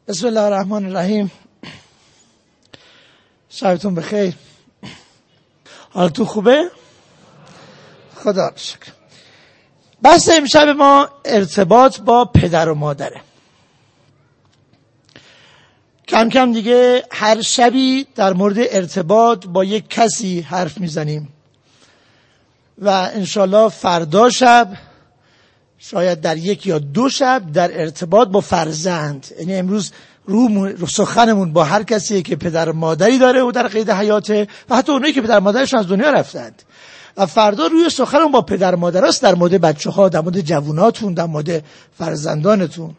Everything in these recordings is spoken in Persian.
بسم الله الرحمن الرحیم. شبتون بخیر. حالتون خوبه؟ خدا رو شکر. بحث امشب ما ارتباط با پدر و مادره. کم کم دیگه هر شبی در مورد ارتباط با یک کسی حرف میزنیم و انشالله فردا شب، شاید در یک یا دو شب، در ارتباط با فرزند. یعنی امروز رو سخنمون با هر کسی که پدر مادری داره و در قید حیاته و حتی اونایی که پدر مادرشون از دنیا رفتند، و فردا روی سخنمون با پدر مادراست، در مورد بچه ها، در مورد جووناتون، در مورد فرزندانتون.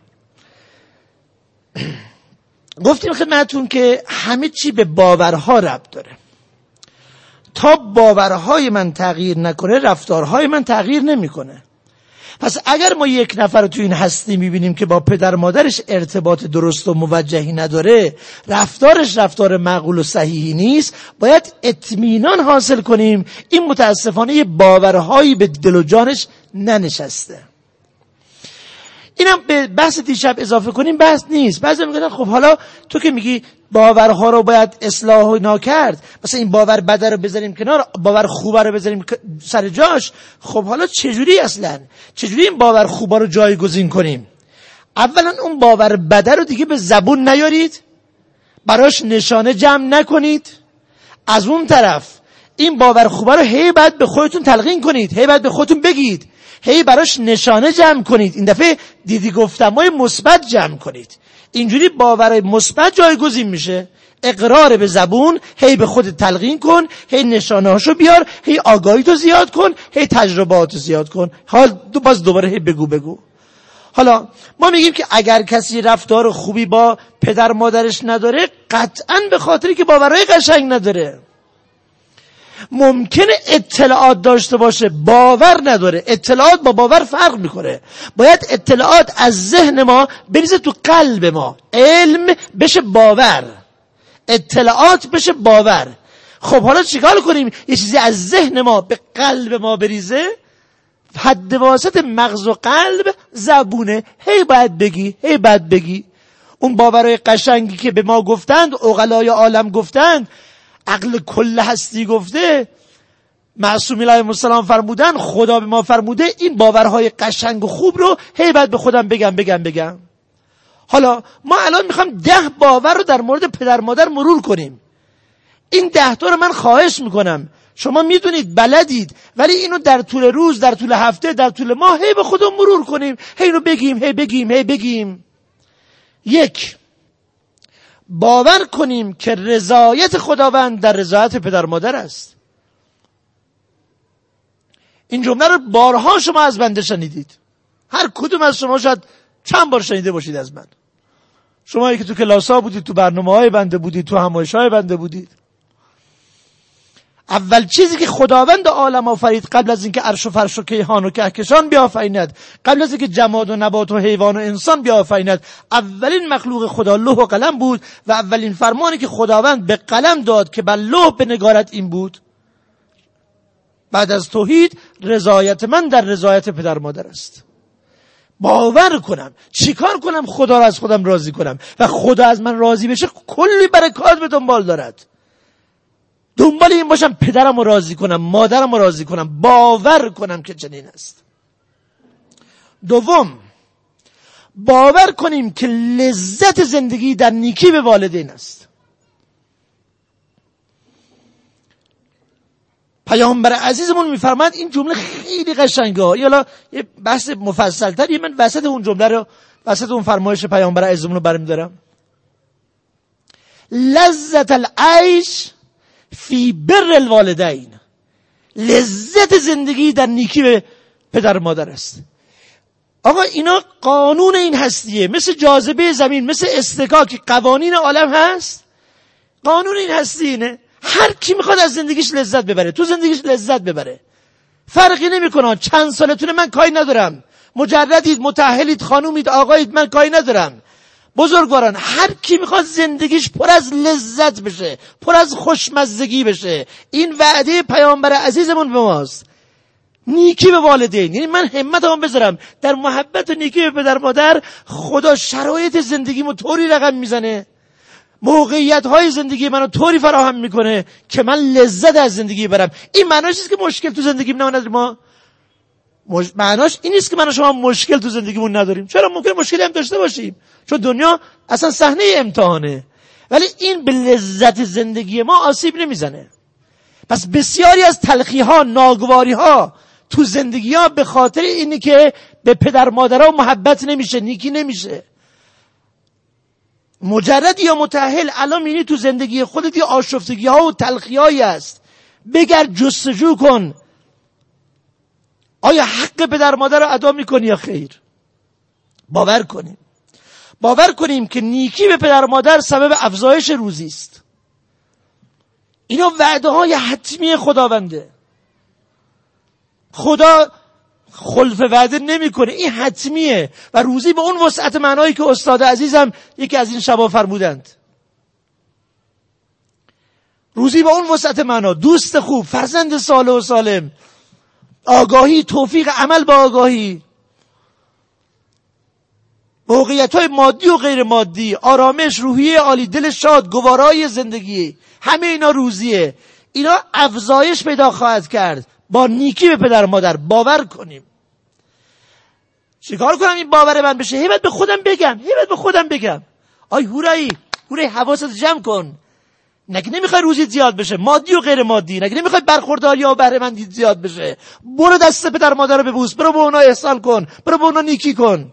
گفتیم خدمتتون که همه چی به باورها ربط داره. تا باورهای من تغییر نکنه رفتارهای من تغییر نمیکنه. پس اگر ما یک نفر رو تو این هستی میبینیم که با پدر مادرش ارتباط درست و موجهی نداره، رفتارش رفتار معقول و صحیحی نیست، باید اطمینان حاصل کنیم این متاسفانه یه باورهایی به دل و جانش ننشسته. اینم به بحث دیشب اضافه کنیم بحث نیست. بعضی میگن خب حالا تو که میگی باورها رو باید اصلاح کرد، مثلا این باور بده رو بذاریم کنار، باور خوبه رو بذاریم سر جاش، خب حالا چجوری این باور خوبه رو جایگزین کنیم؟ اولا اون باور بده رو دیگه به زبون نیارید، براش نشانه جمع نکنید. از اون طرف این باور خوبه رو هی بعد به خودتون تلقین کنید، هی بعد به خودتون بگید، هی براش نشانه جمع کنید. این دفعه دیدی گفتمای مثبت جمع کنید. اینجوری باور مثبت جایگزین میشه. اقرار به زبون، هی به خودت تلقین کن، هی نشانه هاشو بیار، هی آگاهی تو زیاد کن، هی تجرباتو زیاد کن. حال باز دوباره هی بگو. حالا ما میگیم که اگر کسی رفتار خوبی با پدر مادرش نداره، قطعاً به خاطری که باورهای قشنگ نداره. ممکنه اطلاعات داشته باشه، باور نداره. اطلاعات با باور فرق میکنه. باید اطلاعات از ذهن ما بریزه تو قلب ما، علم بشه باور، اطلاعات بشه باور. خب حالا چیکار کنیم؟ یه چیزی از ذهن ما به قلب ما بریزه، حد واسط مغز و قلب زبونه. هی باید بگی اون باورهای قشنگی که به ما گفتند، عقلای عالم گفتند، عقل کل هستی گفته، معصومین علیهم السلام فرمودن، خدا به ما فرموده، این باورهای قشنگ و خوب رو هی بعد به خودم بگم. حالا ما الان میخوام 10 باور رو در مورد پدر مادر مرور کنیم. این 10 تا رو من خواهش میکنم، شما میدونید بلدید، ولی اینو در طول روز، در طول هفته، در طول ماه هی به خودم مرور کنیم، هی اینو بگیم. 1. باور کنیم که رضایت خداوند در رضایت پدر مادر است. این جمله رو بارها شما از بنده شنیدید. هر کدوم از شما شاید چند بار شنیده باشید از من. شمایی که تو کلاس‌ها بودید، تو برنامه‌های بنده بودید، تو همایش‌های بنده بودید. اول چیزی که خداوند عالم آفرید، قبل از اینکه عرش و فرش و کیهان و کهکشان بیافریند، قبل از اینکه جماد و نبات و حیوان و انسان بیافریند، اولین مخلوق خدا لوح و قلم بود و اولین فرمانی که خداوند به قلم داد که بر لوح بنگارد این بود: بعد از توحید رضایت من در رضایت پدر مادر است. باور کنم، چیکار کنم خدا را از خودم راضی کنم و خدا از من راضی بشه، کلی برکات به دنبال دارد. دنبال این باشم پدرم رو راضی کنم، مادرم رو راضی کنم، باور کنم که چنین است. 2. باور کنیم که لذت زندگی در نیکی به والدین است. پیامبر عزیزمون میفرماد، این جمله خیلی قشنگه، حالا یه بحث مفصل تری من وسط اون جمله رو، وسط اون فرمایش پیامبر عزیزمون رو برمی‌دارم. لذت العیش فی بر الوالدین، لذت زندگی در نیکی به پدر مادر است. آقا اینا قانون این هستیه، مثل جاذبه زمین، مثل استکاک، قوانین عالم هست. قانون این هستی اینه، هر کی میخواد از زندگیش لذت ببره، تو زندگیش لذت ببره، فرقی نمیکنه چند سالتونه، من کاری ندارم، مجردید، متأهلید، خانومید، آقایید، من کاری ندارم. بزرگواران، هر کی میخواد زندگیش پر از لذت بشه، پر از خوشمزگی بشه، این وعده پیامبر عزیزمون به ماست. نیکی به والدین، یعنی من همتمو بذارم در محبت و نیکی به پدر مادر. خدا شرایط زندگیمو طوری رقم میزنه، موقعیت های زندگی منو طوری فراهم میکنه که من لذت از زندگی برم. این معناش نیست که مشکل تو زندگیم نماند ما، معناش این نیست که من و شما مشکل تو زندگیمون نداریم. چرا؟ ممکنه مشکلی هم داشته باشیم، چون دنیا اصلا صحنه امتحانه، ولی این به لذت زندگی ما آسیب نمیزنه. پس بسیاری از تلخی ها، ناگواری ها تو زندگی ها به خاطر اینی که به پدر مادرها محبت نمیشه، نیکی نمیشه. مجرد یا متأهل الان میبینی تو زندگی خودت یه آشفتگی ها و تلخی هایی هست. بگرد جستجو کن آیا حق پدر مادر رو ادا میکنی یا خیر. باور کنیم که نیکی به پدر مادر سبب افزایش روزی است. اینا وعده های حتمی خداونده. خدا خلف وعده نمیکنه، این حتمیه. و روزی به اون وسعت معنایی که استاد عزیزم یکی از این شبا فرمودند، روزی به اون وسعت معنا، دوست خوب، فرزند صالح و سالم، آگاهی، توفیق عمل با آگاهی، موقعیت‌های مادی و غیر مادی، آرامش، روحیه عالی، دل شاد، گوارای زندگی، همه اینا روزیه. اینا افزایش پیدا خواهد کرد با نیکی به پدر مادر. باور کنیم. چیکار کنم این باور من بشه؟ هیبت به خودم بگم آی هورایی حواست جمع کن. نگه نمیخوای روزی زیاد بشه، مادی و غیر مادی، نگه نمیخوای برخورداری و بهره مندی زیاد بشه، برو دست پدر مادر رو ببوس، برو به اونا احسان کن، برو به اونا نیکی کن.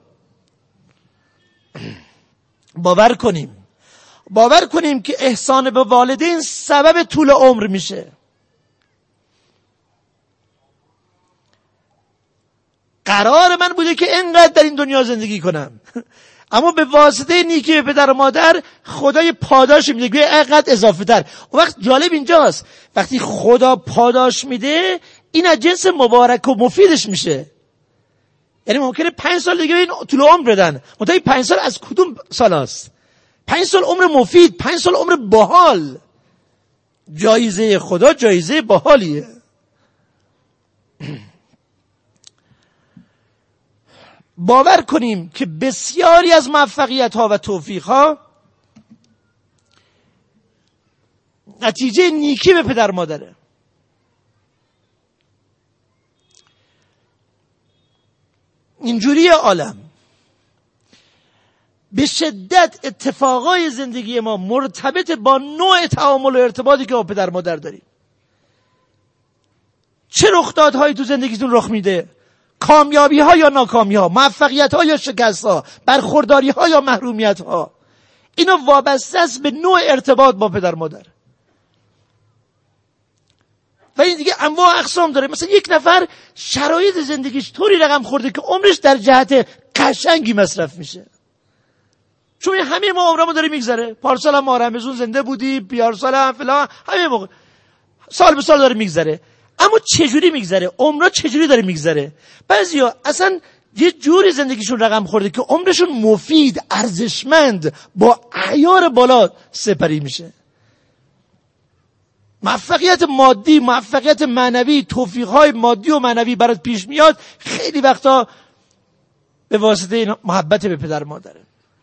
باور کنیم که احسان به والدین سبب طول عمر میشه. قرار من بوده که اینقدر در این دنیا زندگی کنم، اما به واسطه نیکی به پدر و مادر خدای پاداش میده، گویا اینقدر اضافه تر. اون وقت جالب اینجاست، وقتی خدا پاداش میده این از جنس مبارک و مفیدش میشه. یعنی ممکنه 5 سال دیگه این طول عمر بدن، منتها 5 سال از کدوم سال است؟ 5 سال عمر مفید، 5 سال عمر باحال. جایزه خدا جایزه باحالیه. باور کنیم که بسیاری از موفقیت ها و توفیق ها نتیجه نیکی به پدر مادره. اینجوری عالم به شدت اتفاقای زندگی ما مرتبط با نوع تعامل و ارتباطی که با پدر مادر داریم. چه رخدادهایی تو زندگیتون رخ میده؟ کامیابی ها یا ناکامی ها، موفقیت ها یا شکست ها، برخورداری ها یا محرومیت ها، اینا وابسته است به نوع ارتباط با پدر مادر. و این دیگه انواع اقسام داره. مثلا یک نفر شرایط زندگیش طوری رقم خورده که عمرش در جهت قشنگی مصرف میشه، چون همه ما عمرمون داره میگذره. پارسال هم ما رمضان زنده بودی، بیارسال هم فلان، همه موقع سال به سال داره میگذره. اما چجوری میگذره؟ عمرها چجوری داره میگذره؟ بعضیا اصلا یه جوری زندگیشون رقم خورده که عمرشون مفید، ارزشمند، با عیار بالا سپری میشه. موفقیت مادی، موفقیت معنوی، توفیقهای مادی و معنوی برات پیش میاد، خیلی وقتا به واسطه محبت به پدر مادره.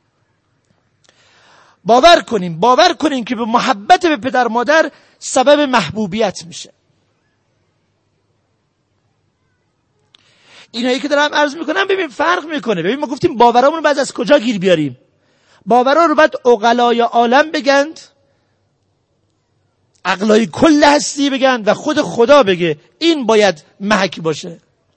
باور کنیم که به محبت به پدر مادر سبب محبوبیت میشه. اینایی که دارم عرض میکنم ببین فرق میکنه. ببین ما گفتیم باورامون بعد از کجا گیر بیاریم؟ باورا رو بعد عقلای عالم بگند، عقلای کل هستی بگند و خود خدا بگه این باید محک باشه.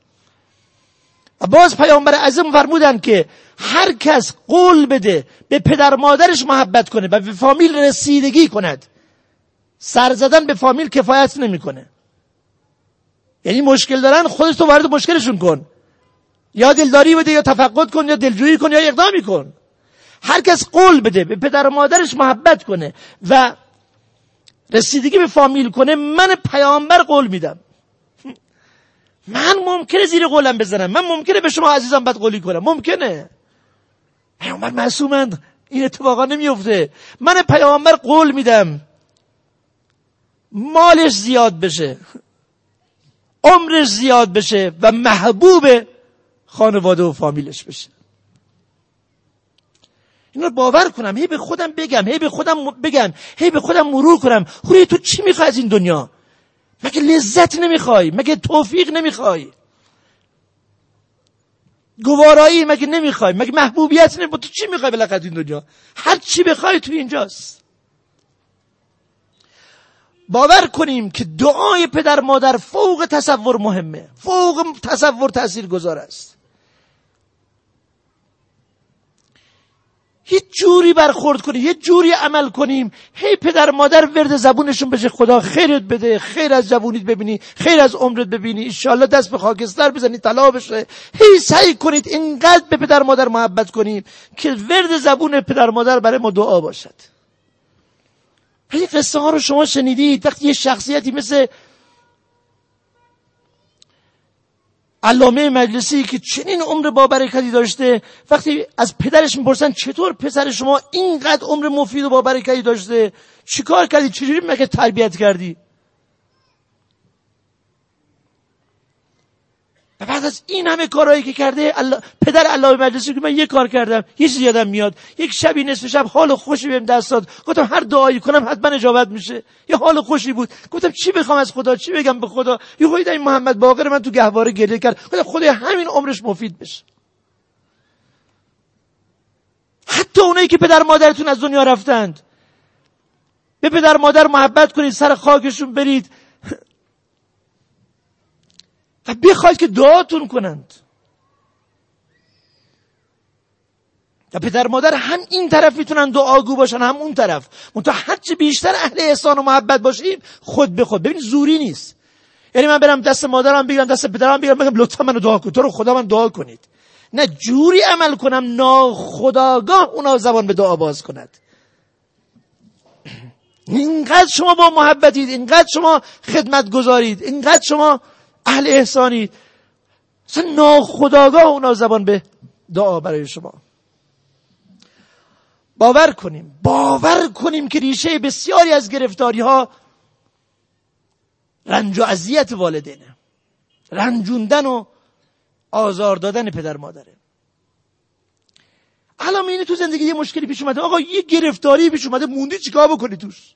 و باز پیامبر اعظم فرمودن که هر کس قول بده به پدر مادرش محبت کنه و به فامیل رسیدگی کند، سر زدن به فامیل کفایت نمیکنه. یعنی مشکل دارن، خودت تو وارد مشکلشون کن، یا دلداری بده یا تفقد کن یا دلجویی کن یا اقدامی کن. هر کس قول بده به پدر و مادرش محبت کنه و رسیدگی به فامیل کنه، من پیامبر قول میدم. من ممکنه زیر قولم بزنم، من ممکنه به شما عزیزم بد قولی کنم، ممکنه. پیامبر معصومند، این اتفاقا نمیفته. من پیامبر قول میدم مالش زیاد بشه، عمرش زیاد بشه و محبوب خانواده و فامیلش بشه. اینو باور کنم، هی به خودم بگم، هی به خودم مرور کنم. خوری تو چی میخوای از این دنیا؟ مگه لذت نمیخوای؟ مگه توفیق نمیخوای؟ گوارایی مگه نمیخوای؟ مگه محبوبیت نمیخوای؟ تو چی میخوای بالاخره این دنیا؟ هر چی بخوای تو اینجاست. باور کنیم که دعای پدر مادر فوق تصور مهمه، فوق تصور تاثیرگذار است. یه جوری برخورد کنیم، یه جوری عمل کنیم هی پدر مادر ورد زبونشون بشه خدا خیرت بده، خیر از جوونیت ببینی، خیر از عمرت ببینی، انشالله دست به خاکستر بزنی طلا بشه. هی سعی کنید اینقدر به پدر مادر محبت کنیم که ورد زبون پدر مادر برای ما دعا باشد. این قصه ها رو شما شنیدید. وقتی یه شخصیتی مثل علامه مجلسی که چنین عمر با برکتی داشته، وقتی از پدرش میپرسن چطور پسر شما اینقدر عمر مفید و با برکتی داشته، چیکار کردی، چجوری مگه تربیت کردی؟ و بعد از این همه کارهایی که کرده پدر علامه مجلسی که من یه کار کردم، یه چیزی یادم میاد، یک شبی نصف شب حال خوشی بهم دست داد، گفتم هر دعایی کنم حتما اجابت میشه. یه حال خوشی بود، گفتم چی بخوام از خدا، چی بگم به خدا؟ یه خوید این محمد باقر من تو گهواره گریه کرد، گفتم خدا همین عمرش مفید بشه. حتی اونایی که پدر مادرتون از دنیا رفتند، به پدر مادر محبت کنید، سر خاکشون برید و بخواید که دعاتون کنند. و پدر مادر هم این طرف میتونن دعاگو باشن، هم اون طرف. منتها هرچی بیشتر اهل احسان و محبت باشیم خود به خود. ببین زوری نیست. یعنی من برم دست مادرم بگیرم، دست پدرم بگیرم، بگم لطفا منو دعا کن، تو رو خدا من دعا کنید. نه، جوری عمل کنم ناخودآگاه اونا زبان به دعا باز کند. اینقدر شما با محبتید، اینقدر شما خدمت گذارید، اینقدر شما اهل احسانید، اصلا ناخودآگاه اونا زبان به دعا برای شما. باور کنیم که ریشه بسیاری از گرفتاری ها رنج و اذیت والدینه، رنجوندن و آزار دادن پدر مادره. الان اینه تو زندگی یه مشکلی پیش اومده، آقا یه گرفتاری پیش اومده، موندی چیکار بکنی توش؟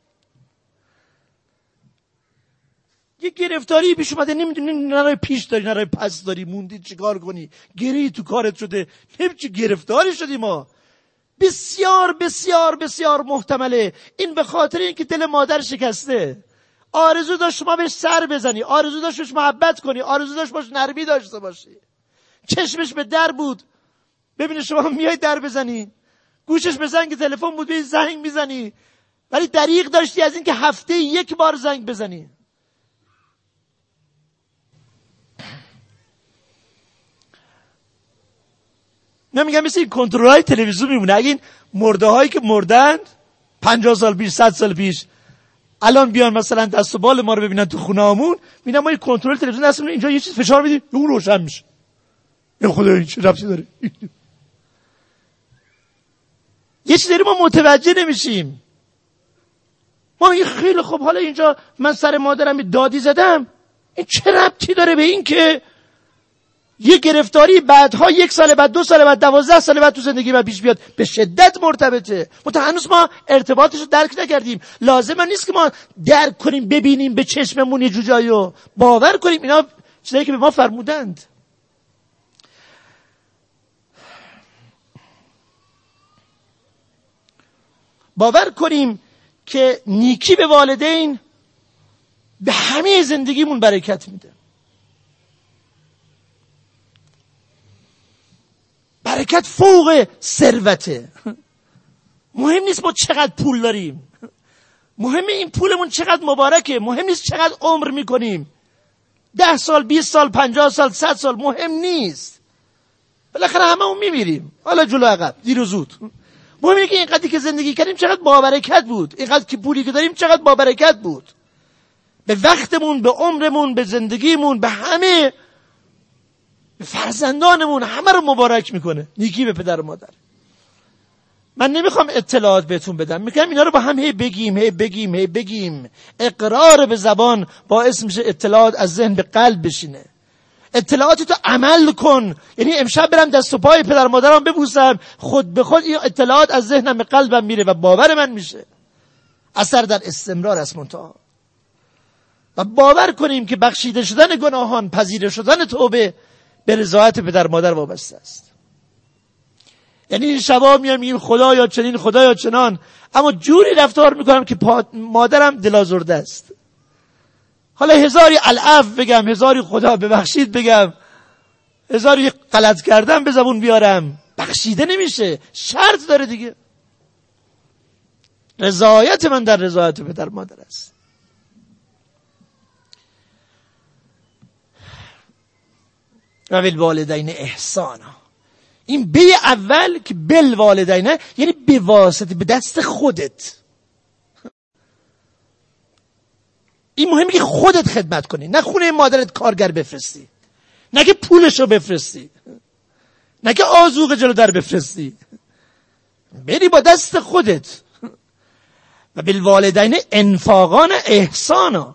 یه گرفتاری پیش اومده، نمیدونی نرای پیش داری نرای پس داری، موندی چیکار کنی؟ گری تو کارت شده، نمیدونی گرفتاری شدی. ما بسیار بسیار بسیار محتمله این به خاطر اینکه دل مادر شکسته، آرزو داشت شما بهش سر بزنی، آرزو داشت بهش محبت کنی، آرزو داشت باش نرمی داشته باشی، چشمش به در بود ببینه شما میای در بزنی، گوشش به زنگ تلفن بود به زنگ میزنی، ولی دریغ داشتی از اینکه هفته یک بار زنگ بزنی. نمیگم مثل این کنترل‌های تلویزیون میمونه. اگه این مرده هایی که مردند 50 سال پیش 100 سال پیش الان بیان مثلا دست و بال ما رو ببینن تو خونه‌مون، میگن ما این کنترل تلویزیون دستمون اینجا یه چیز فشار میدیم اون روشن میشه. یا خدا این چه ربطی داره؟ یه چیزی ما متوجه نمیشیم. ما میگیم خیلی خوب، حالا اینجا من سر مادرم دادی زدم، این چه ربطی داره به این که یه گرفتاری بعدها 1 سال بعد 2 سال بعد 12 سال بعد تو زندگی من پیش بیاد؟ به شدت مرتبطه. هنوز ما ارتباطش رو درک نکردیم. لازم نیست که ما درک کنیم، ببینیم به چشممون یه جوجایو، باور کنیم اینا چیزایی که به ما فرمودند. باور کنیم که نیکی به والدین به همه زندگیمون برکت میده. برکت فوق ثروته. مهم نیست ما چقدر پول داریم، مهم این پولمون چقدر مبارکه، مهم نیست چقدر عمر میکنیم، 10 سال 20 سال 50 سال 100 سال مهم نیست، بالاخره هممون میمیریم، حالا جلو عقب دیر و زود. مهم اینه که اینقدری که زندگی کردیم چقدر با برکت بود، اینقدر که پولی که داریم چقدر با برکت بود، به وقتمون، به عمرمون، به زندگیمون، به همه، به فرزندانمون، همه رو مبارک میکنه. نیکی به پدر و مادر. من نمیخوام اطلاعات بهتون بدم، میگم اینا رو با هم هی بگیم. اقرار به زبان باعث میشه اطلاعات از ذهن به قلب بشینه. اطلاعاتی تو عمل کن. یعنی امشب برم دست و پای پدر مادرم ببوسم، خود به خود این اطلاعات از ذهنم به قلبم میره و باور من میشه. اثر در استمرار است منتها. و باور کنیم که بخشیده شدن گناهان، پذیرش شدن توبه به رضایت پدر مادر وابسته است. یعنی این شبا میام میگیم خدا یا چنین خدا یا چنان، اما جوری رفتار میکنم که مادرم دلازرده است. حالا هزاری العفو بگم، هزاری خدا ببخشید بگم، هزاری غلط کردم به زبون بیارم، بخشیده نمیشه. شرط داره دیگه. رضایت من در رضایت پدر مادر است. و بالوالدین احسانا. این به اول که بالوالدین یعنی به واسطه، به دست خودت. این مهمه که خودت خدمت کنی، نه خونه مادرت کارگر بفرستی، نه که پولشو بفرستی، نه که آذوقه جلو در بفرستی، بری با دست خودت. و بالوالدین انفاقان احسانا.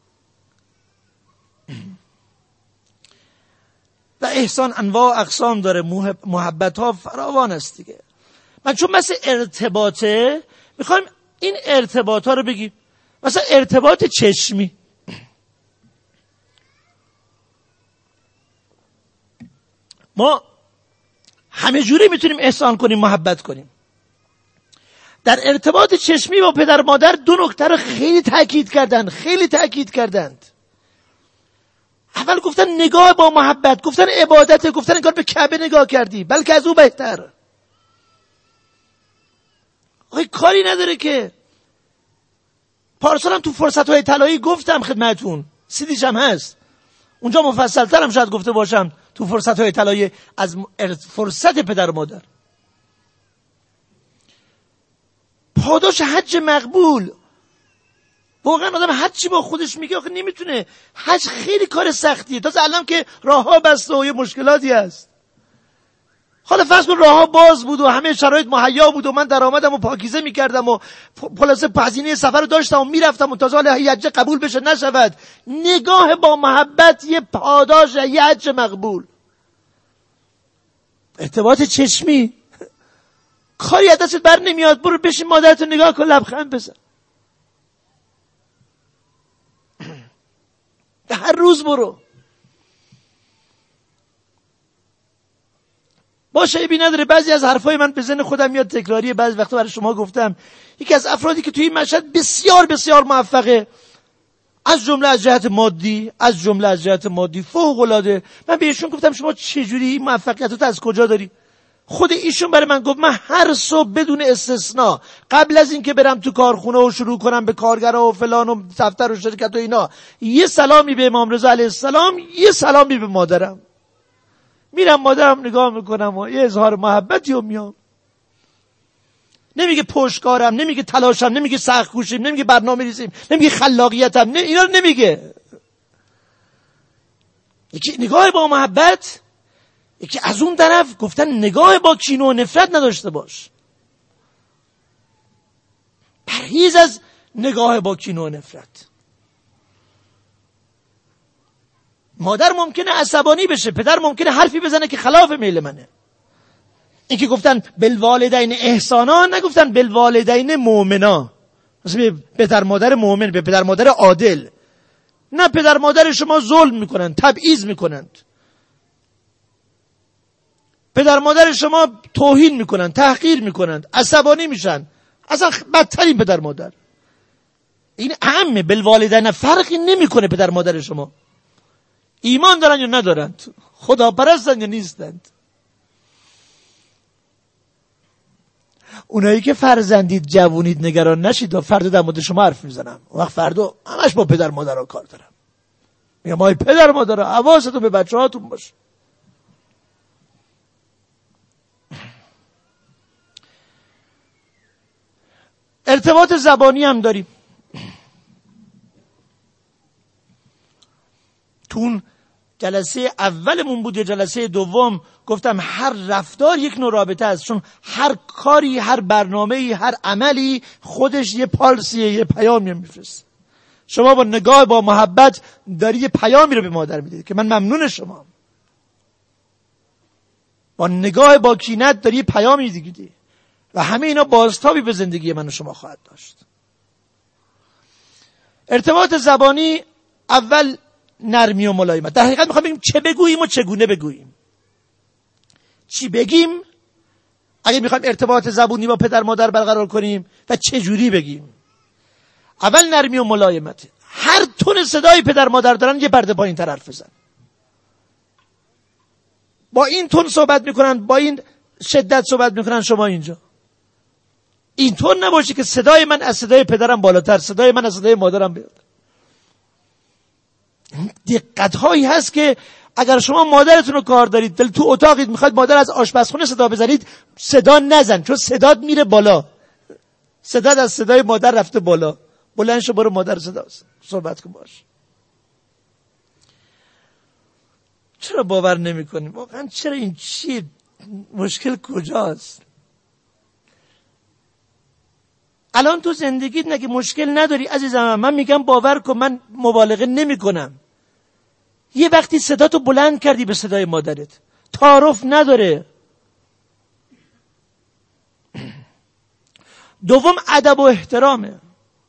و احسان انواع اقسام داره، محبت ها فراوان است دیگه. من چون مثل ارتباطه میخوایم این ارتباط ها رو بگیم. مثلا ارتباط چشمی، ما همه جوری میتونیم احسان کنیم، محبت کنیم. در ارتباط چشمی با پدر مادر دو نکته رو خیلی تاکید کردند. اول گفتن نگاه با محبت، گفتن عبادت، گفتن انگار به کعبه نگاه کردی، بلکه از او بهتر. آخه کاری نداره که. پارسالم تو فرصت‌های طلایی گفتم خدمتون، سیدیش هم هست اونجا، مفصل‌تر هم شاید گفته باشم تو فرصت‌های طلایی از فرصت پدر مادر. پاداش حج مقبول. واقعا آدم هر چی با خودش میگه آخه نمیتونه. حج خیلی کار سختیه، تازه الان که راه‌ها بسته و یه مشکلاتی هست. حالا فرض کن راه‌ها باز بود و همه شرایط مهیا بود و من درآمدم و پاکیزه میکردم و خلاصه هزینه سفر رو داشتم و میرفتم و تازه حالا حج قبول بشه نشود. نگاه با محبت یه پاداش، یه حج مقبول. ارتباط چشمی کاری از دستت بر نمیاد، برو بشین مادرتو نگاه کن، لبخند بزن. هر روز برو. باشه ایبی نداره. بعضی از حرفای من به ذهن خودم میاد تکراریه، بعضی وقتا برای شما گفتم. یکی از افرادی که توی این مشهد بسیار بسیار موفقه، از جمله از جهت مادی فوق العاده. من به ایشون گفتم شما چجوری این موفقیتات از کجا داری؟ خود ایشون برای من گفت من هر صبح بدون استثنا قبل از اینکه برم تو کارخونه و شروع کنم به کارگرها و فلان و دفتر و شرکت و اینا، یه سلامی به امام رضا علیه السلام، یه سلامی به مادرم. میرم مادرم نگاه میکنم و یه اظهار محبتی رو میام. نمیگه پشتکارم، نمیگه تلاشم، نمیگه سخت کوشیم، نمیگه برنامه ریزیم، نمیگه خلاقیتم، اینا رو نمیگه. یکی نگاه با محبت، یکی از اون طرف گفتن نگاه با کینه و نفرت نداشته باش. پرهیز از نگاه با کینه و نفرت. مادر ممکنه عصبانی بشه، پدر ممکنه حرفی بزنه که خلاف میل منه. این که گفتن بالوالدین احسانا، نگفتن بالوالدین مؤمنا. مثلا به پدر مادر مؤمن، به پدر مادر عادل. نه، پدر مادر شما ظلم میکنن، تبعیض میکنند. پدر مادر شما توهین میکنن، تحقیر میکنند، عصبانی میشن. اصلا بدترین پدر مادر. این عامه. بالوالدین فرقی نمیکنه پدر مادر شما ایمان دارن یا ندارند، خدا پرستن یا نیستند. اونایی که فرزندید جوونید نگران نشید و فردا در مورد شما حرف میزنم، وقت فردا همش با پدر مادرها کار دارم. میگم آی پدر مادرها حواستون به بچه هاتون باشه. ارتباط زبانی هم داریم. تون جلسه اولمون بود یا جلسه دوم گفتم هر رفتار یک نوع رابطه است، چون هر کاری، هر برنامه‌ای، هر عملی خودش یه پالسیه، یه پیامی میفرسته. شما با نگاه، با محبت داری یه پیامی رو به مادر میدید که من ممنون شما. با نگاه با کینت داری یه پیامی دیگه و همه اینا بازتابی به زندگی من و شما خواهد داشت. ارتباط زبانی اول نرمی و ملایمت. در حقیقت میخوام بگیم چه بگوییم و چگونه بگوییم. چی بگیم اگه میخوایم ارتباط زبانی با پدر مادر برقرار کنیم و چه جوری بگیم. اول نرمی و ملایمت. هر تون صدای پدر مادر دارن یه پرده پایین تر حرف بزن. با این تون صحبت میکنن، با این شدت صحبت میکنن، شما اینجا اینطور نباشه که صدای من از صدای پدرم بالاتر، صدای من از صدای مادرم بالاتر. دقت هایی هست که اگر شما مادرتون رو کار دارید، دل تو اتاقید، میخواید مادر از آشپزخونه صدا بزنید، صدا نزن، چون صدات میره بالا. صدات از صدای مادر رفته بالا. بلند شو برو مادر صدا صحبت کن باش. چرا باور نمی کنیم؟ واقعا چرا؟ این چیه؟ مشکل کجاست؟ الان تو زندگیت نگه مشکل نداری عزیزم، من میگم باور کن، من مبالغه نمی کنم. یه وقتی صدا تو بلند کردی به صدای مادرت، تعارف نداره. دوم ادب و احترامه.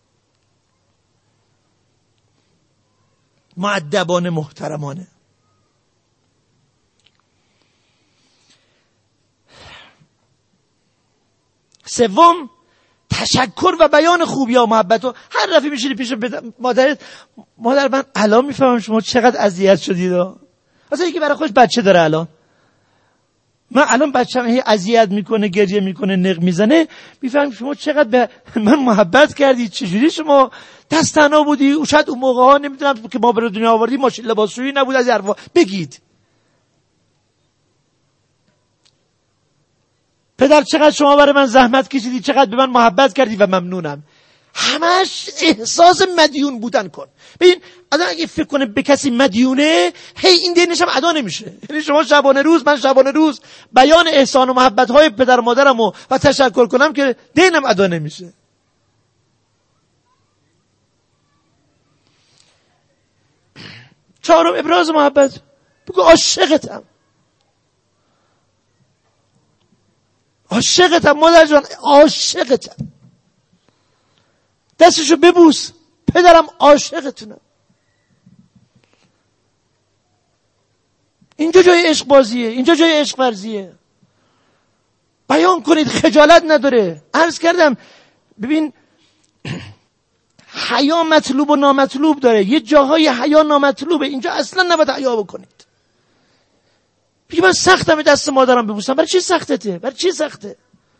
مؤدبانه، محترمانه. سوم تشکر و بیان خوبی و محبت. و هر دفعه میشینی پیش مادرت، مادر من الان میفهمم شما چقدر اذیت شدید. اصلا یکی برای خودش بچه داره، الان من الان بچه‌م هی اذیت میکنه، گریه میکنه، نق میزنه، میفهمم شما چقدر به من محبت کردید، چجوری شما دست تنها بودی، او شاید اون موقع ها نمیدونم که ما به دنیا آوردی ماشین لباسشویی نبود، از حرفا بگید. پدر چقدر شما برای من زحمت کشیدی، چقدر به من محبت کردی و ممنونم. همش احساس مدیون بودن کن. ببین آدم اگه فکر کنه به کسی مدیونه، هی این دینش هم ادا نمیشه. یعنی شما شبانه روز، من شبانه روز بیان احسان و محبت های پدر و مادرم و تشکر کنم که دینم ادا نمیشه. چهارم ابراز محبت. بگو عاشقتم، عاشقتم مادر جان، عاشقتم. دستشو ببوس، پدرم عاشقتونم. اینجا جای عشق بازیه، اینجا جای عشق ورزیه. بیان کنید، خجالت نداره. عرض کردم ببین حیا مطلوب و نامطلوب داره. یه جاهای حیا نامطلوبه، اینجا اصلا نباید حیا بکنید. بگی من سختم دست مادرم ببوسم. برای چی سختته؟ برای چی سخته؟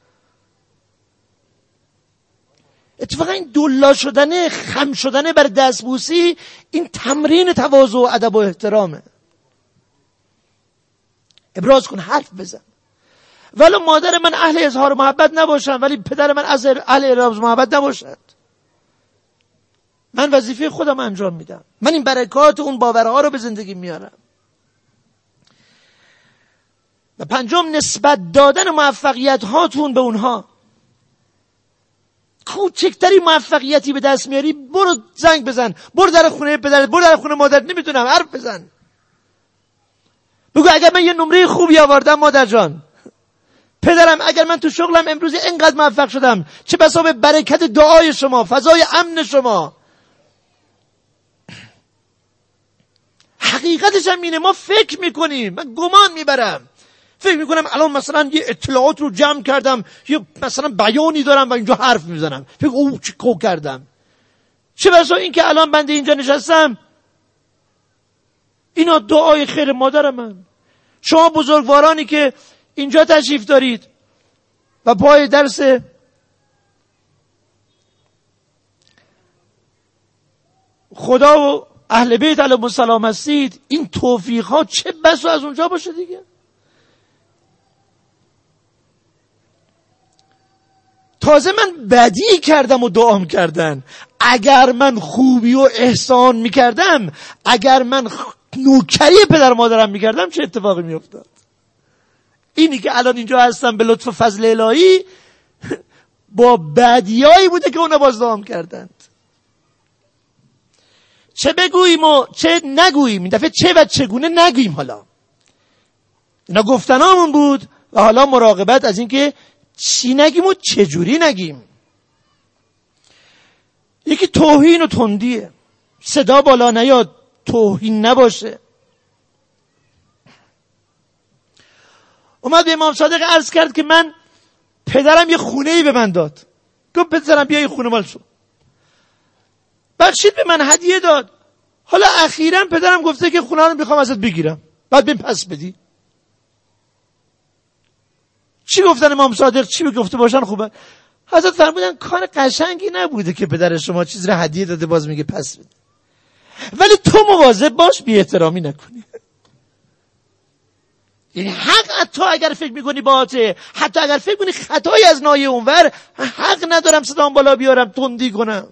اتفاقا این دولا شدنه، خم شدنه بر دستبوسی، این تمرین تواضع و ادب و احترامه. ابراز کن، حرف بزن. ولو مادر من اهل اظهار محبت نباشن، ولی پدر من اهل ابراز محبت نباشد، من وظیفه خودم انجام میدم. من این برکات اون باورها رو به زندگی میارم. و پنجم نسبت دادن موفقیت هاتون به اونها. کوچکتری موفقیتی به دست میاری، برو زنگ بزن، برو در خونه پدرت، برو در خونه مادرت، نمیتونم، حرف بزن. بگو اگر من یه نمره خوبی آوردم مادر جان، پدرم اگر من تو شغلم امروز اینقدر موفق شدم، چه بسا به برکت دعای شما، فضای امن شما. حقیقتش هم اینه، ما فکر میکنیم، من گمان میبرم، فکر میکنم الان مثلا یه اطلاعات رو جمع کردم، یه مثلا بیانی دارم و اینجا حرف میزنم، فکر اوه چه کو کردم. چه بسا این که الان بنده اینجا نشستم، اینا دعای خیر مادر من. شما بزرگوارانی که اینجا تشریف دارید و پای درس خدا و اهل بیت علیهم السلام هستید، این توفیق ها چه بسا از اونجا باشه دیگه. تازه من بدی کردم و دعام کردن. اگر من خوبی و احسان میکردم، اگر من نوکری پدر مادرم میکردم چه اتفاقی میافتاد؟ اینی که الان اینجا هستم به لطف فضل الهی با بدیایی بوده که اونا بازدام کردند. چه بگوییم و چه نگوییم، این دفعه چه و چگونه نگوییم. حالا اینا گفتنامون بود و حالا مراقبت از این که چی نگیم و چجوری نگیم. یکی توهین و تندیه، صدا بالا نیاد، توهین نباشه. اومد به امام صادق عرض کرد که من پدرم یه خونه‌ای به من داد، گفت پدرم بیا این خونه مال تو، بخشید به من هدیه داد. حالا اخیراً پدرم گفته که خونه رو میخوام ازت بگیرم، بعد بهم پس بدی. چی گفتن امام صادق؟ چی گفته باشن خوبه؟ حضرت فرمودن کار قشنگی نبوده که پدر شما چیز رو هدیه داده باز میگه پس بده، ولی تو مواظب باش بی احترامی نکنی. یعنی حق اگر فکر میکنی باته، حتی اگر فکر کنی خطایی از ناحیه اونور، حق ندارم صدام بالا بیارم، تندی کنم.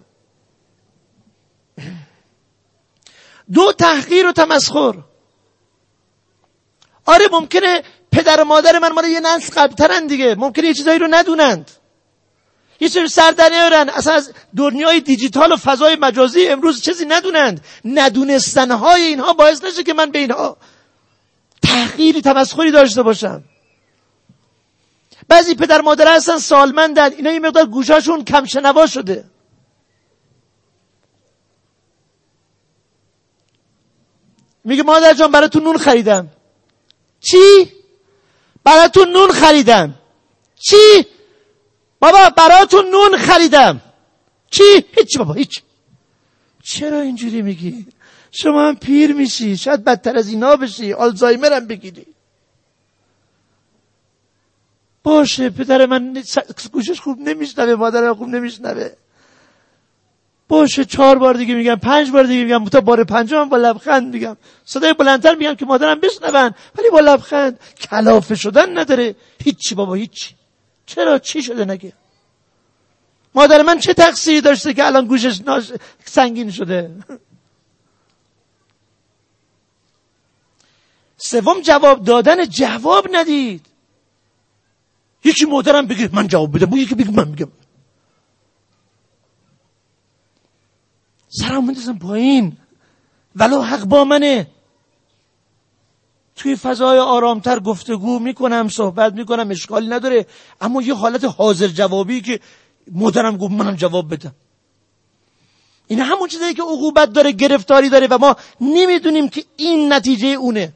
2 تحقیر و تمسخر. آره ممکنه پدر و مادر من مال یه نسل قبل‌ترن دیگه، ممکنه یه چیزایی رو ندونند، یه چیزی سر در نیارن، اصلا از دنیای دیجیتال و فضای مجازی امروز چیزی ندونند. ندونستنهای اینها باعث نشه که من به اینها تحقیری تمسخری داشته باشم. بعضی پدر مادر هستن سالمندن، اینا یه مقدار گوشاشون کم شنوا شده، میگه مادر جان براتون نون خریدم. چی؟ براتون نون خریدم. چی؟ بابا براتون نون خریدم. چی؟ هیچ بابا هیچ. چرا اینجوری میگی؟ شما هم پیر میشی، شاید بدتر از اینا بشی، آلزایمر هم بگیری. باشه پدر من گوشش خوب نمیشنوه، مادرم خوب نمیشنوه، باشه 4 بار دیگه میگم، 5 بار دیگه میگم، تا بار 5م با لبخند میگم، صدای بلندتر میگم که مادرم بشنون، ولی با لبخند. کلافه شدن نداره. هیچی بابا هیچی. چرا؟ چی شده نگه؟ مادر من چه تقصیری داشته که الان گوشش سنگین شده؟ 3 جواب دادن. جواب ندید. یکی مادرم بگه من جواب بدم، یکی بگه من میگم. سرم میندازم پایین، ولو حق با منه. توی فضای آرامتر گفتگو میکنم، صحبت میکنم، اشکالی نداره، اما یه حالت حاضر جوابی که مادرم گفت منم جواب بدم، این همون چیزی که عقوبت داره، گرفتاری داره و ما نمیدونیم که این نتیجه اونه.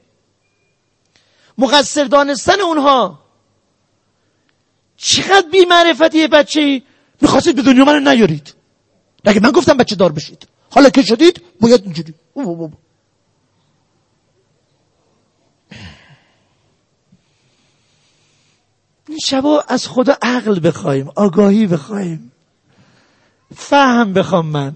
مقصر دانستن اونها. چقدر بی معرفتی بچه‌ای. میخواستید به دنیا منو نیارید، اگه من گفتم بچه دار بشید، حالا که شدید باید اینجوری. این شبا از خدا عقل بخوایم، آگاهی بخوایم، فهم بخوام. من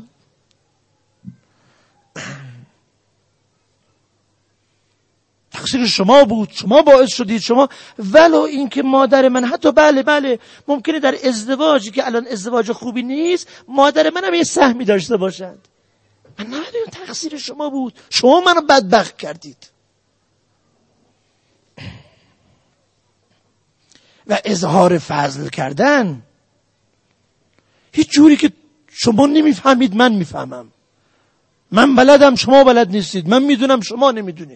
تقصیر شما بود، شما باعث شدید، شما. ولو این که مادر من حتی بله ممکنه در ازدواجی که الان ازدواج خوبی نیست، مادر من هم یه سهمی داشته باشد. من نمیدونم تقصیر شما بود، شما منو بدبخت کردید. و اظهار فضل کردن هیچ جوری که شما نمیفهمید من میفهمم، من بلدم شما بلد نیستید، من میدونم شما نمیدونید.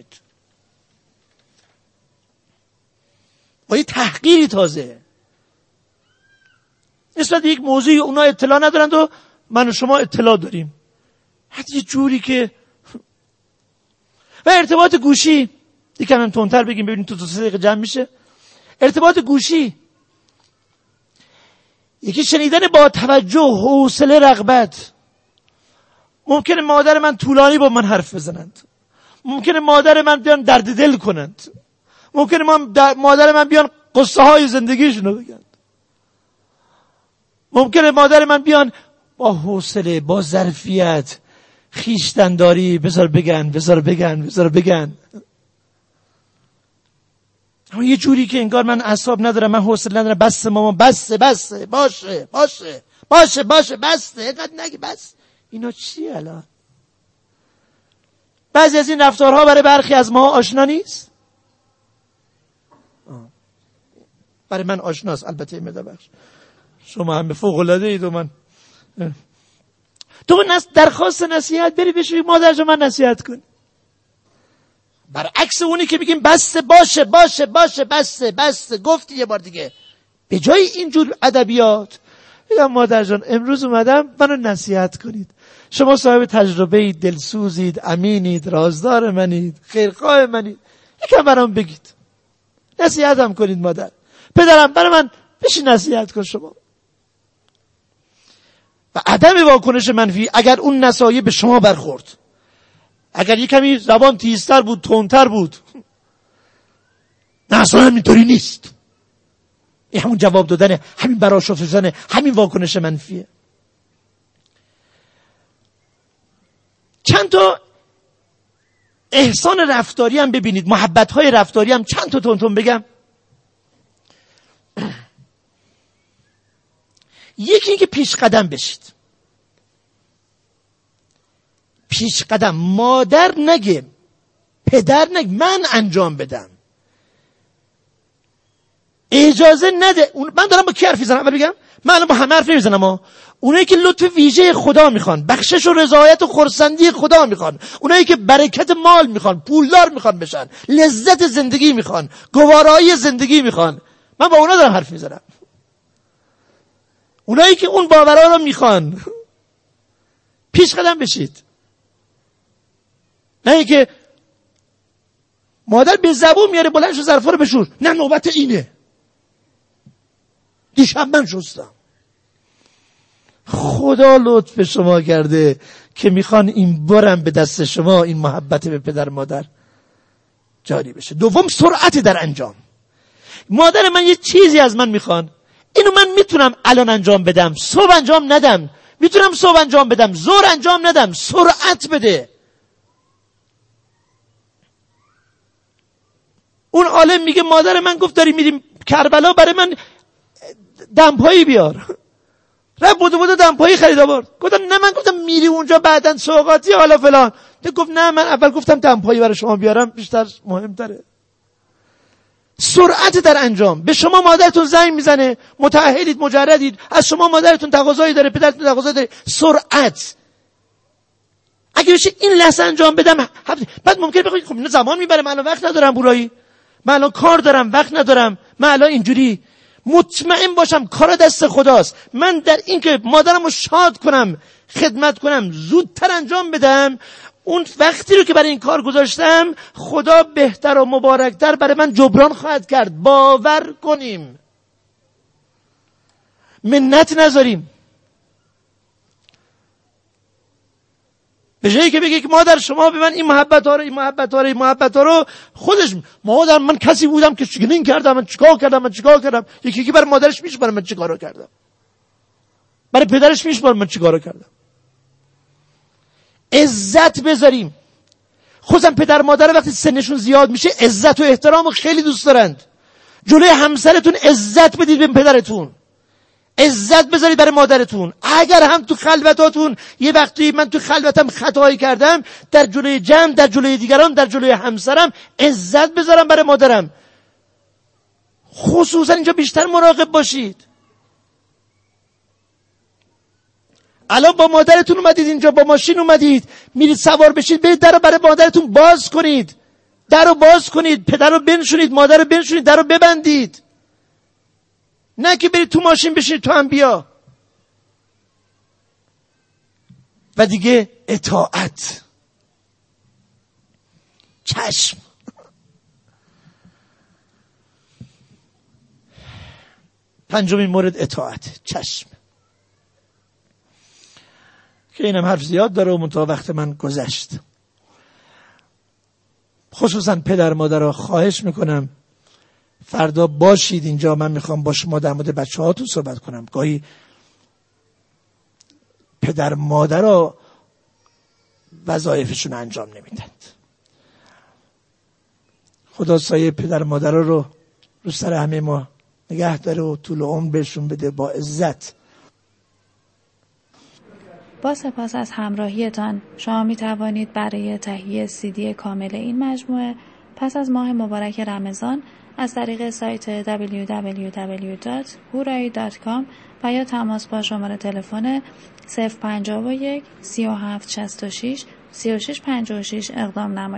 با یه تحقیری تازه نسبت یک موضوعی اونا اطلاع ندارند و من و شما اطلاع داریم، حتی یه جوری که. و ارتباط گوشی، یکم هم تندتر بگیم ببینیم تو 2 دقیقه جمع میشه. ارتباط گوشی، یکی شنیدن با توجه، حوصله، رغبت. ممکنه مادر من طولانی با من حرف بزنند، ممکنه مادر من بیان درد دل کنند، ممکنه مادر من بیان قصه های زندگیشونو بگن، ممکنه مادر من بیان با حوصله، با ظرفیت، خویشتن‌داری، بذار بگن. اما یه جوری که انگار من اعصاب ندارم، من حوصله ندارم، بس مامان، بس باشه، بس اینقدر نگی، بس. اینا چی الان؟ بعضی از این رفتارها برای برخی از ما آشنا نیست. برای من آشناست، البته این بخش شما هم فوق‌العاده اید و من تو درخواست نصیحت بری بشوی مادر جان من نصیحت کن، برعکس اونی که میگیم بسته باشه باشه باشه بسته گفتی یه بار دیگه. به جای اینجور ادبیات میگم مادر جان امروز اومدم منو نصیحت کنید، شما صاحب تجربه اید، دلسوزید، امینید، رازدار منید، خیرخواه منید، یکم برام بگید، نصیحتم کنید مادر. پدرم برای من بشین نصیحت کن شما. و عدم واکنش منفی اگر اون نصایح به شما برخورد، اگر یک کمی زبان تیزتر بود، تندتر بود، نه اصلا اینطوری نیست، این همون جواب دادنه، همین برآشفته شدنه، همین واکنش منفیه. چند تا احسان رفتاری هم ببینید، محبت های رفتاری هم چند تا تون بگم. یکی این که پیش قدم بشید. پیش قدم، مادر نگه، پدر نگه، من انجام بدم، اجازه نده. من دارم با کی حرف میزنم؟ اول بگم من الان با همه حرف نمیزنم. اونایی که لطف ویژه خدا میخوان، بخشش و رضایت و خرسندی خدا میخوان، اونایی که برکت مال میخوان، پولدار میخوان بشن، لذت زندگی میخوان، گوارایی زندگی میخوان، من با اونا دارم حرف میزنم. اونایی که اون باورها رو میخوان، پیش قدم بشید. نه اینکه مادر به زبون میاره بلند شو ظرفا رو بشور، نه نوبت اینه، دیشب من شستم. خدا لطف شما کرده که میخوان این بارم به دست شما این محبت به پدر مادر جاری بشه. دوم، سرعت در انجام. مادر من یه چیزی از من میخوان، اینو من میتونم الان انجام بدم، صبح انجام ندم، میتونم صبح انجام بدم، ظهر انجام ندم، سرعت بده. اون عالم میگه مادر من گفت داری میریم کربلا، برای من دمپایی بیار. رفت بودو دمپایی خرید آورد. گفتم نه، من گفتم میری اونجا بعدن سوغاتی حالا فلان. تو گفت نه، من اول گفتم دمپایی برای شما بیارم، بیشتر مهمتره. سرعت در انجام. به شما مادرتون زنگ میزنه، متأهلید، مجردید، از شما مادرتون تقاضایی داره، پدرتون تقاضایی داره، سرعت. اگه بشه این لحظه انجام بدم، بعد ممکنه بخوید خب اینا زمان میبره، من الان وقت ندارم برایی، من الان کار دارم، وقت ندارم، من الان اینجوری. مطمئن باشم کار دست خداست. من در این که مادرم رو شاد کنم، خدمت کنم، زودتر انجام بدم، اون وقتی رو که برای این کار گذاشتم خدا بهتر و مبارکتر برای من جبران خواهد کرد. باور کنیم، منت نذاریم. به جایی که بگی که مادر شما به من این محبت ها رو خودش، مادر من کسی بودم که چنین کردم، من چیکار کردم، یکی برای مادرش میشماره من چیکارو کردم، برای پدرش میشماره من چیکارو کردم. عزت بذاریم. خصوصا پدر مادر وقتی سنشون زیاد میشه عزت و احترام رو خیلی دوست دارند. جلوی همسرتون عزت بدید به پدرتون، عزت بذارید برای مادرتون. اگر هم تو خلوتاتون یه وقتی من تو خلوتم خطایی کردم، در جلوی جمع، در جلوی دیگران، در جلوی همسرم عزت بذارم برای مادرم. خصوصا اینجا بیشتر مراقب باشید. الان با مادرتون اومدید اینجا، با ماشین اومدید، میرید سوار بشید، برید در رو برای مادرتون باز کنید، در رو باز کنید، پدر رو بنشونید، مادر رو بنشونید، در رو ببندید. نه که برید تو ماشین بشینید تو هم بیا. و دیگه اطاعت، چشم. پنجمین مورد اطاعت، چشم، که اینم حرف زیاد داره و منتها وقت من گذشت. خصوصا پدر مادر را خواهش میکنم فردا باشید اینجا. من میخوام با شما در مورد بچه هاتون صحبت کنم. گاهی پدر مادر را وظایفشون انجام نمیدند. خدا سایه پدر مادر رو سر همه ما نگه داره و طول عمر بهشون بده با عزت. با سپاس از همراهیتان. شما می توانید برای تهیه CD کامل این مجموعه پس از ماه مبارک رمضان از طریق سایت www.hurai.com و یا تماس با شماره تلفن 051 3766 3656 اقدام نمایید.